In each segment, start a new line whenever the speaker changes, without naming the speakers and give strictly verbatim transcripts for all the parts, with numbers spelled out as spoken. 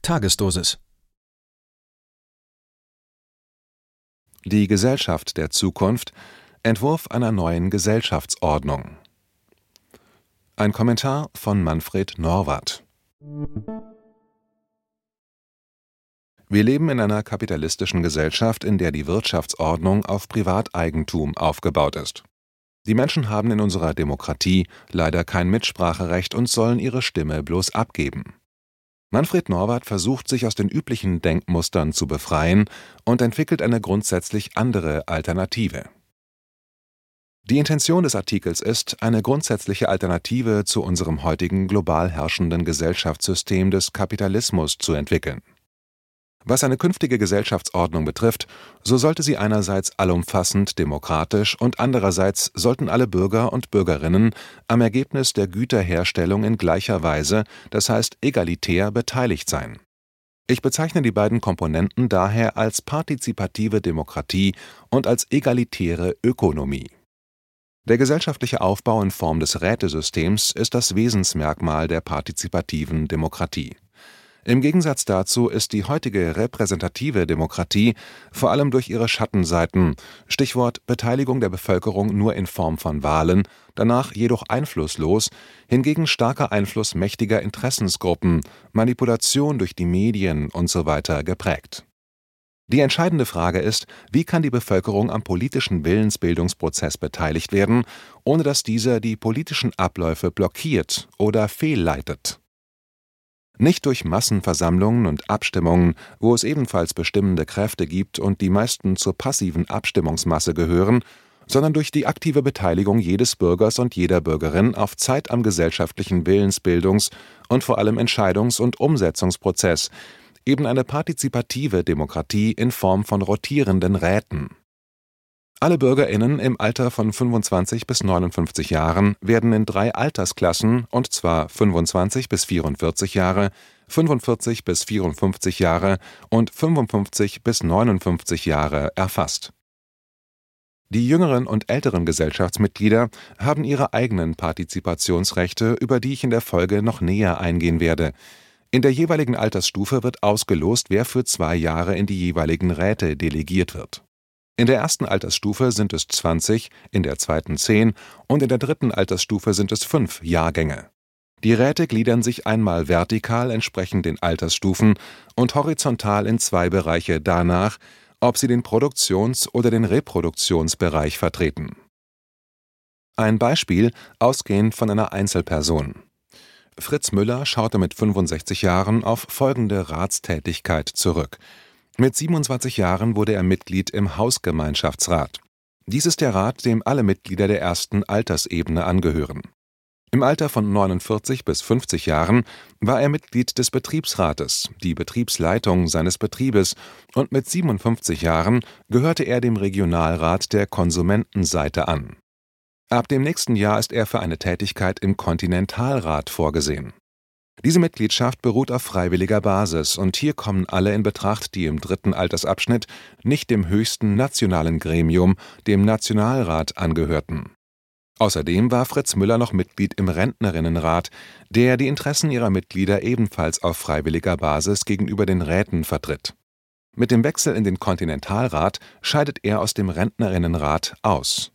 Tagesdosis.
Die Gesellschaft der Zukunft – Entwurf einer neuen Gesellschaftsordnung. Ein Kommentar von Manfred Norwart. Wir leben in einer kapitalistischen Gesellschaft, in der die Wirtschaftsordnung auf Privateigentum aufgebaut ist. Die Menschen haben in unserer Demokratie leider kein Mitspracherecht und sollen ihre Stimme bloß abgeben. Manfred Norwart versucht, sich aus den üblichen Denkmustern zu befreien und entwickelt eine grundsätzlich andere Alternative. Die Intention des Artikels ist, eine grundsätzliche Alternative zu unserem heutigen global herrschenden Gesellschaftssystem des Kapitalismus zu entwickeln. Was eine künftige Gesellschaftsordnung betrifft, so sollte sie einerseits allumfassend demokratisch und andererseits sollten alle Bürger und Bürgerinnen am Ergebnis der Güterherstellung in gleicher Weise, das heißt egalitär, beteiligt sein. Ich bezeichne die beiden Komponenten daher als partizipative Demokratie und als egalitäre Ökonomie. Der gesellschaftliche Aufbau in Form des Rätesystems ist das Wesensmerkmal der partizipativen Demokratie. Im Gegensatz dazu ist die heutige repräsentative Demokratie vor allem durch ihre Schattenseiten, Stichwort Beteiligung der Bevölkerung nur in Form von Wahlen, danach jedoch einflusslos, hingegen starker Einfluss mächtiger Interessensgruppen, Manipulation durch die Medien usw. geprägt. Die entscheidende Frage ist, wie kann die Bevölkerung am politischen Willensbildungsprozess beteiligt werden, ohne dass dieser die politischen Abläufe blockiert oder fehlleitet. Nicht durch Massenversammlungen und Abstimmungen, wo es ebenfalls bestimmende Kräfte gibt und die meisten zur passiven Abstimmungsmasse gehören, sondern durch die aktive Beteiligung jedes Bürgers und jeder Bürgerin auf Zeit am gesellschaftlichen Willensbildungs- und vor allem Entscheidungs- und Umsetzungsprozess, eben eine partizipative Demokratie in Form von rotierenden Räten. Alle BürgerInnen im Alter von fünfundzwanzig bis neunundfünfzig Jahren werden in drei Altersklassen, und zwar fünfundzwanzig bis vierundvierzig Jahre, fünfundvierzig bis vierundfünfzig Jahre und fünfundfünfzig bis neunundfünfzig Jahre, erfasst. Die jüngeren und älteren Gesellschaftsmitglieder haben ihre eigenen Partizipationsrechte, über die ich in der Folge noch näher eingehen werde. In der jeweiligen Altersstufe wird ausgelost, wer für zwei Jahre in die jeweiligen Räte delegiert wird. In der ersten Altersstufe sind es zwanzig, in der zweiten zehn und in der dritten Altersstufe sind es fünf Jahrgänge. Die Räte gliedern sich einmal vertikal entsprechend den Altersstufen und horizontal in zwei Bereiche danach, ob sie den Produktions- oder den Reproduktionsbereich vertreten. Ein Beispiel, ausgehend von einer Einzelperson. Fritz Müller schaute mit fünfundsechzig Jahren auf folgende Ratstätigkeit zurück. Mit siebenundzwanzig Jahren wurde er Mitglied im Hausgemeinschaftsrat. Dies ist der Rat, dem alle Mitglieder der ersten Altersebene angehören. Im Alter von neunundvierzig bis fünfzig Jahren war er Mitglied des Betriebsrates, die Betriebsleitung seines Betriebes, und mit siebenundfünfzig Jahren gehörte er dem Regionalrat der Konsumentenseite an. Ab dem nächsten Jahr ist er für eine Tätigkeit im Kontinentalrat vorgesehen. Diese Mitgliedschaft beruht auf freiwilliger Basis und hier kommen alle in Betracht, die im dritten Altersabschnitt nicht dem höchsten nationalen Gremium, dem Nationalrat, angehörten. Außerdem war Fritz Müller noch Mitglied im Rentnerinnenrat, der die Interessen ihrer Mitglieder ebenfalls auf freiwilliger Basis gegenüber den Räten vertritt. Mit dem Wechsel in den Kontinentalrat scheidet er aus dem Rentnerinnenrat aus.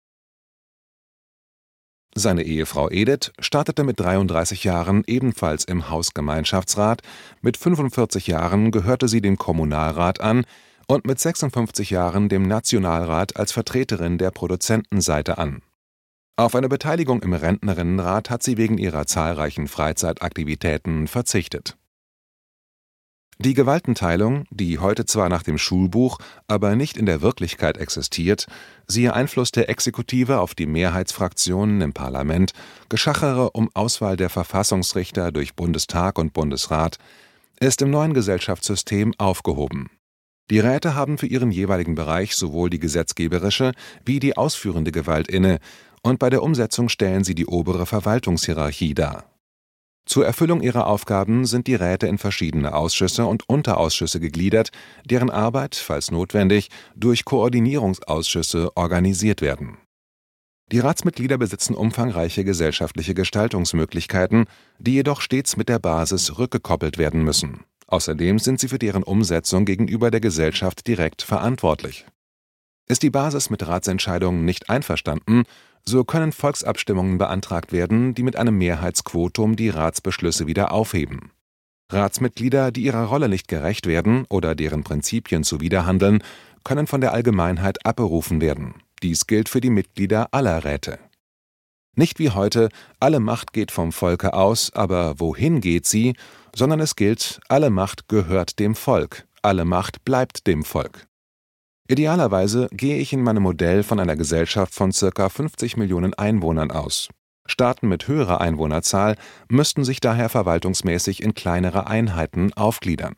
Seine Ehefrau Edith startete mit dreiunddreißig Jahren ebenfalls im Hausgemeinschaftsrat, mit fünfundvierzig Jahren gehörte sie dem Kommunalrat an und mit sechsundfünfzig Jahren dem Nationalrat als Vertreterin der Produzentenseite an. Auf eine Beteiligung im Rentnerinnenrat hat sie wegen ihrer zahlreichen Freizeitaktivitäten verzichtet. Die Gewaltenteilung, die heute zwar nach dem Schulbuch, aber nicht in der Wirklichkeit existiert, siehe Einfluss der Exekutive auf die Mehrheitsfraktionen im Parlament, Geschachere um Auswahl der Verfassungsrichter durch Bundestag und Bundesrat, ist im neuen Gesellschaftssystem aufgehoben. Die Räte haben für ihren jeweiligen Bereich sowohl die gesetzgeberische wie die ausführende Gewalt inne, und bei der Umsetzung stellen sie die obere Verwaltungshierarchie dar. Zur Erfüllung ihrer Aufgaben sind die Räte in verschiedene Ausschüsse und Unterausschüsse gegliedert, deren Arbeit, falls notwendig, durch Koordinierungsausschüsse organisiert werden. Die Ratsmitglieder besitzen umfangreiche gesellschaftliche Gestaltungsmöglichkeiten, die jedoch stets mit der Basis rückgekoppelt werden müssen. Außerdem sind sie für deren Umsetzung gegenüber der Gesellschaft direkt verantwortlich. Ist die Basis mit Ratsentscheidungen nicht einverstanden, so können Volksabstimmungen beantragt werden, die mit einem Mehrheitsquorum die Ratsbeschlüsse wieder aufheben. Ratsmitglieder, die ihrer Rolle nicht gerecht werden oder deren Prinzipien zuwiderhandeln, können von der Allgemeinheit abberufen werden. Dies gilt für die Mitglieder aller Räte. Nicht wie heute, alle Macht geht vom Volke aus, aber wohin geht sie, sondern es gilt, alle Macht gehört dem Volk, alle Macht bleibt dem Volk. Idealerweise gehe ich in meinem Modell von einer Gesellschaft von ca. fünfzig Millionen Einwohnern aus. Staaten mit höherer Einwohnerzahl müssten sich daher verwaltungsmäßig in kleinere Einheiten aufgliedern.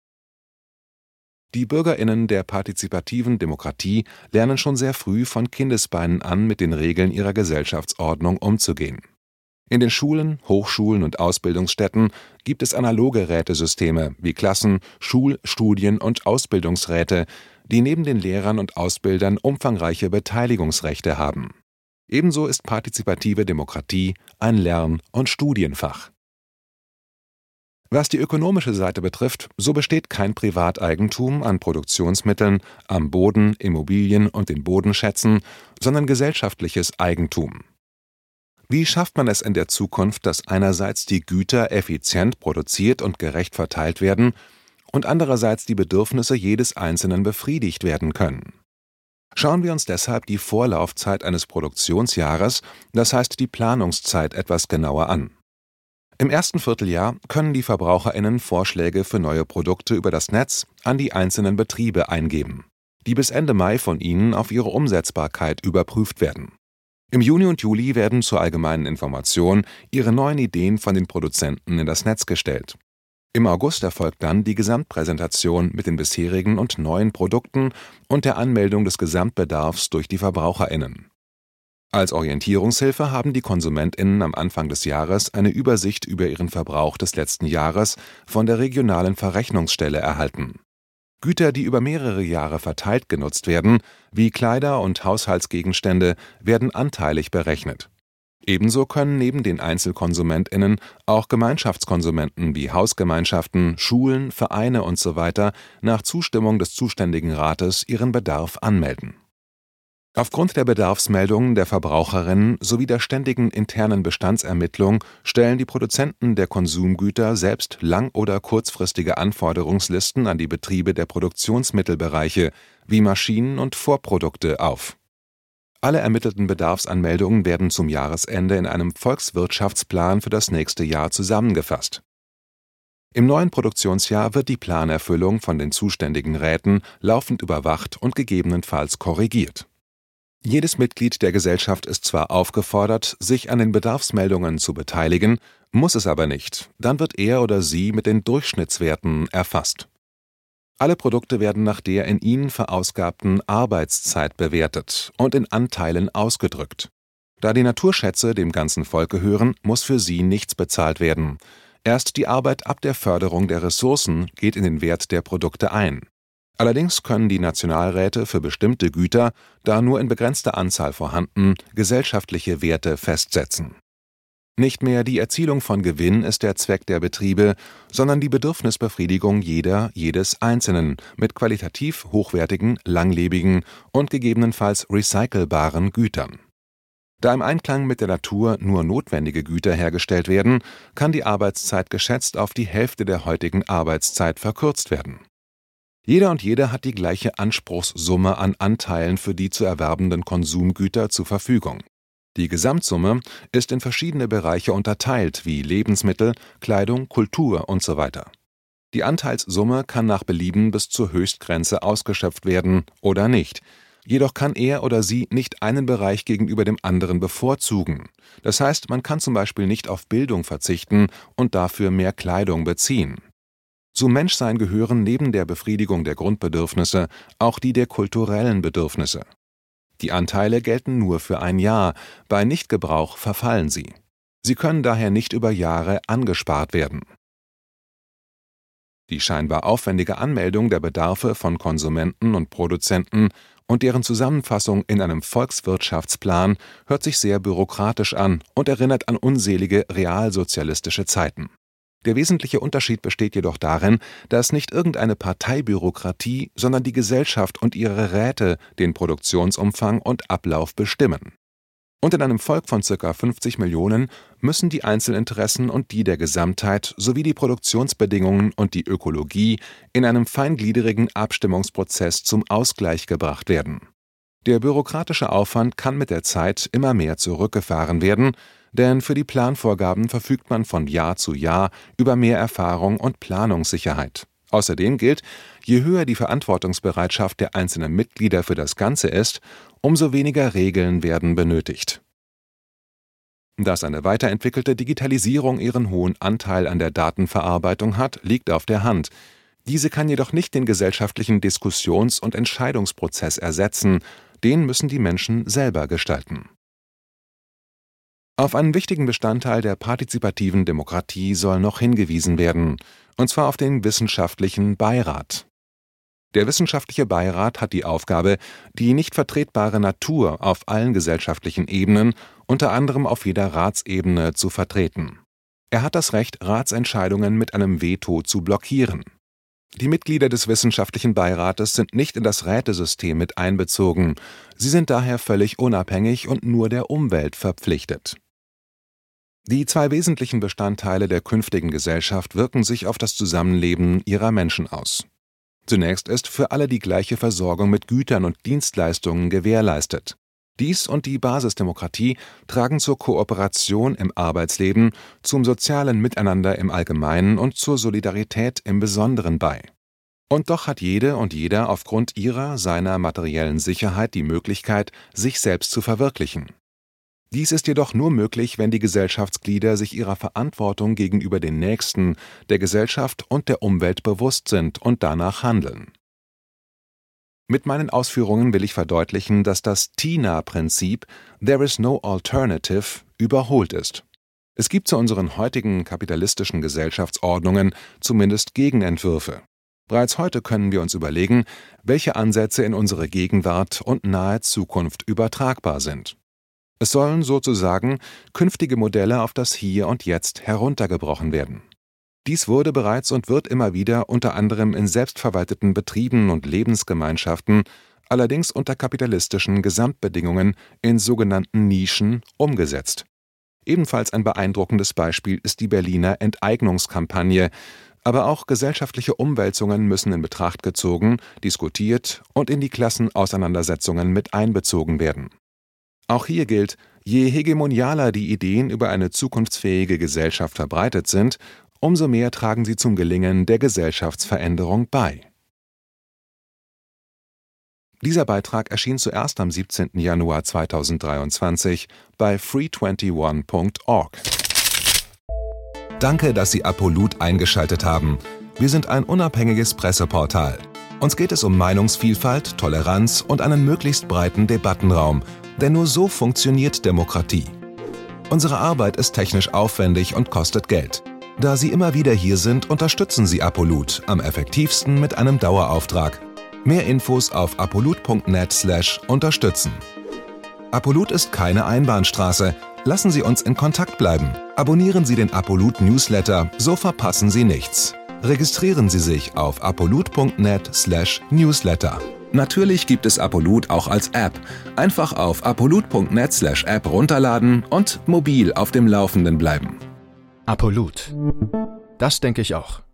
Die BürgerInnen der partizipativen Demokratie lernen schon sehr früh von Kindesbeinen an, mit den Regeln ihrer Gesellschaftsordnung umzugehen. In den Schulen, Hochschulen und Ausbildungsstätten gibt es analoge Rätesysteme wie Klassen-, Schul-, Studien- und Ausbildungsräte, die neben den Lehrern und Ausbildern umfangreiche Beteiligungsrechte haben. Ebenso ist partizipative Demokratie ein Lern- und Studienfach. Was die ökonomische Seite betrifft, so besteht kein Privateigentum an Produktionsmitteln, am Boden, Immobilien und den Bodenschätzen, sondern gesellschaftliches Eigentum. Wie schafft man es in der Zukunft, dass einerseits die Güter effizient produziert und gerecht verteilt werden und andererseits die Bedürfnisse jedes Einzelnen befriedigt werden können? Schauen wir uns deshalb die Vorlaufzeit eines Produktionsjahres, das heißt die Planungszeit, etwas genauer an. Im ersten Vierteljahr können die VerbraucherInnen Vorschläge für neue Produkte über das Netz an die einzelnen Betriebe eingeben, die bis Ende Mai von ihnen auf ihre Umsetzbarkeit überprüft werden. Im Juni und Juli werden zur allgemeinen Information ihre neuen Ideen von den Produzenten in das Netz gestellt. Im August erfolgt dann die Gesamtpräsentation mit den bisherigen und neuen Produkten und der Anmeldung des Gesamtbedarfs durch die VerbraucherInnen. Als Orientierungshilfe haben die KonsumentInnen am Anfang des Jahres eine Übersicht über ihren Verbrauch des letzten Jahres von der regionalen Verrechnungsstelle erhalten. Güter, die über mehrere Jahre verteilt genutzt werden, wie Kleider und Haushaltsgegenstände, werden anteilig berechnet. Ebenso können neben den EinzelkonsumentInnen auch Gemeinschaftskonsumenten wie Hausgemeinschaften, Schulen, Vereine usw. nach Zustimmung des zuständigen Rates ihren Bedarf anmelden. Aufgrund der Bedarfsmeldungen der VerbraucherInnen sowie der ständigen internen Bestandsermittlung stellen die Produzenten der Konsumgüter selbst lang- oder kurzfristige Anforderungslisten an die Betriebe der Produktionsmittelbereiche wie Maschinen und Vorprodukte auf. Alle ermittelten Bedarfsanmeldungen werden zum Jahresende in einem Volkswirtschaftsplan für das nächste Jahr zusammengefasst. Im neuen Produktionsjahr wird die Planerfüllung von den zuständigen Räten laufend überwacht und gegebenenfalls korrigiert. Jedes Mitglied der Gesellschaft ist zwar aufgefordert, sich an den Bedarfsmeldungen zu beteiligen, muss es aber nicht, dann wird er oder sie mit den Durchschnittswerten erfasst. Alle Produkte werden nach der in ihnen verausgabten Arbeitszeit bewertet und in Anteilen ausgedrückt. Da die Naturschätze dem ganzen Volk gehören, muss für sie nichts bezahlt werden. Erst die Arbeit ab der Förderung der Ressourcen geht in den Wert der Produkte ein. Allerdings können die Nationalräte für bestimmte Güter, da nur in begrenzter Anzahl vorhanden, gesellschaftliche Werte festsetzen. Nicht mehr die Erzielung von Gewinn ist der Zweck der Betriebe, sondern die Bedürfnisbefriedigung jeder, jedes Einzelnen mit qualitativ hochwertigen, langlebigen und gegebenenfalls recycelbaren Gütern. Da im Einklang mit der Natur nur notwendige Güter hergestellt werden, kann die Arbeitszeit geschätzt auf die Hälfte der heutigen Arbeitszeit verkürzt werden. Jeder und jede hat die gleiche Anspruchssumme an Anteilen für die zu erwerbenden Konsumgüter zur Verfügung. Die Gesamtsumme ist in verschiedene Bereiche unterteilt, wie Lebensmittel, Kleidung, Kultur usw. Die Anteilssumme kann nach Belieben bis zur Höchstgrenze ausgeschöpft werden oder nicht. Jedoch kann er oder sie nicht einen Bereich gegenüber dem anderen bevorzugen. Das heißt, man kann zum Beispiel nicht auf Bildung verzichten und dafür mehr Kleidung beziehen. Zum Menschsein gehören neben der Befriedigung der Grundbedürfnisse auch die der kulturellen Bedürfnisse. Die Anteile gelten nur für ein Jahr, bei Nichtgebrauch verfallen sie. Sie können daher nicht über Jahre angespart werden. Die scheinbar aufwendige Anmeldung der Bedarfe von Konsumenten und Produzenten und deren Zusammenfassung in einem Volkswirtschaftsplan hört sich sehr bürokratisch an und erinnert an unselige realsozialistische Zeiten. Der wesentliche Unterschied besteht jedoch darin, dass nicht irgendeine Parteibürokratie, sondern die Gesellschaft und ihre Räte den Produktionsumfang und Ablauf bestimmen. Und in einem Volk von ca. fünfzig Millionen müssen die Einzelinteressen und die der Gesamtheit sowie die Produktionsbedingungen und die Ökologie in einem feingliedrigen Abstimmungsprozess zum Ausgleich gebracht werden. Der bürokratische Aufwand kann mit der Zeit immer mehr zurückgefahren werden, denn für die Planvorgaben verfügt man von Jahr zu Jahr über mehr Erfahrung und Planungssicherheit. Außerdem gilt, je höher die Verantwortungsbereitschaft der einzelnen Mitglieder für das Ganze ist, umso weniger Regeln werden benötigt. Dass eine weiterentwickelte Digitalisierung ihren hohen Anteil an der Datenverarbeitung hat, liegt auf der Hand. Diese kann jedoch nicht den gesellschaftlichen Diskussions- und Entscheidungsprozess ersetzen, den müssen die Menschen selber gestalten. Auf einen wichtigen Bestandteil der partizipativen Demokratie soll noch hingewiesen werden, und zwar auf den wissenschaftlichen Beirat. Der wissenschaftliche Beirat hat die Aufgabe, die nicht vertretbare Natur auf allen gesellschaftlichen Ebenen, unter anderem auf jeder Ratsebene, zu vertreten. Er hat das Recht, Ratsentscheidungen mit einem Veto zu blockieren. Die Mitglieder des wissenschaftlichen Beirates sind nicht in das Rätesystem mit einbezogen, sie sind daher völlig unabhängig und nur der Umwelt verpflichtet. Die zwei wesentlichen Bestandteile der künftigen Gesellschaft wirken sich auf das Zusammenleben ihrer Menschen aus. Zunächst ist für alle die gleiche Versorgung mit Gütern und Dienstleistungen gewährleistet. Dies und die Basisdemokratie tragen zur Kooperation im Arbeitsleben, zum sozialen Miteinander im Allgemeinen und zur Solidarität im Besonderen bei. Und doch hat jede und jeder aufgrund ihrer, seiner materiellen Sicherheit die Möglichkeit, sich selbst zu verwirklichen. Dies ist jedoch nur möglich, wenn die Gesellschaftsglieder sich ihrer Verantwortung gegenüber den Nächsten, der Gesellschaft und der Umwelt bewusst sind und danach handeln. Mit meinen Ausführungen will ich verdeutlichen, dass das T I N A-Prinzip There is no alternative überholt ist. Es gibt zu unseren heutigen kapitalistischen Gesellschaftsordnungen zumindest Gegenentwürfe. Bereits heute können wir uns überlegen, welche Ansätze in unsere Gegenwart und nahe Zukunft übertragbar sind. Es sollen sozusagen künftige Modelle auf das Hier und Jetzt heruntergebrochen werden. Dies wurde bereits und wird immer wieder unter anderem in selbstverwalteten Betrieben und Lebensgemeinschaften, allerdings unter kapitalistischen Gesamtbedingungen in sogenannten Nischen, umgesetzt. Ebenfalls ein beeindruckendes Beispiel ist die Berliner Enteignungskampagne, aber auch gesellschaftliche Umwälzungen müssen in Betracht gezogen, diskutiert und in die Klassenauseinandersetzungen mit einbezogen werden. Auch hier gilt, je hegemonialer die Ideen über eine zukunftsfähige Gesellschaft verbreitet sind, umso mehr tragen sie zum Gelingen der Gesellschaftsveränderung bei. Dieser Beitrag erschien zuerst am siebzehnten Januar zweitausenddreiundzwanzig bei free einundzwanzig punkt org. Danke, dass Sie Apolut eingeschaltet haben. Wir sind ein unabhängiges Presseportal. Uns geht es um Meinungsvielfalt, Toleranz und einen möglichst breiten Debattenraum, denn nur so funktioniert Demokratie. Unsere Arbeit ist technisch aufwendig und kostet Geld. Da Sie immer wieder hier sind, unterstützen Sie Apolut am effektivsten mit einem Dauerauftrag. Mehr Infos auf apolut punkt net slash unterstützen. Apolut ist keine Einbahnstraße. Lassen Sie uns in Kontakt bleiben. Abonnieren Sie den Apolut Newsletter, so verpassen Sie nichts. Registrieren Sie sich auf apolut punkt net slash newsletter. Natürlich gibt es Apolut auch als App. Einfach auf apolut punkt net slash app runterladen und mobil auf dem Laufenden bleiben.
Apolut. Das denke ich auch.